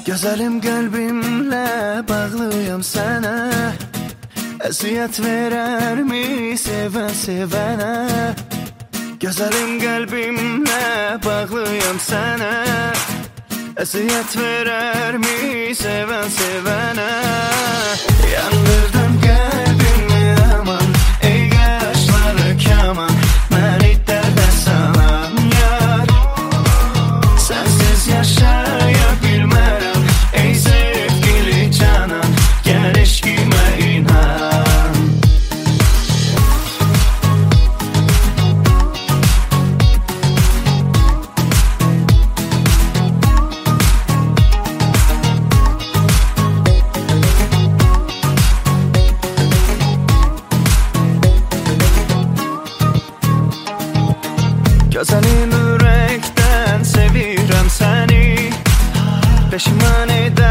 Gözəlim qəlbimlə bağlıyam sənə. Əziyyət verərmi sevən sevənə? Gözəlim qəlbimlə bağlıyam sənə. Əziyyət verərmi sevən sevənə? Yandırdım qəlbimi aman, ey qaşları kaman, məni dərdə salan yar. Sənsiz yaşaya bilmərəm, ey sevgili canan, gəl eşqimə inan. Gözəlim ürəkdən sevirəm səni, peşman edər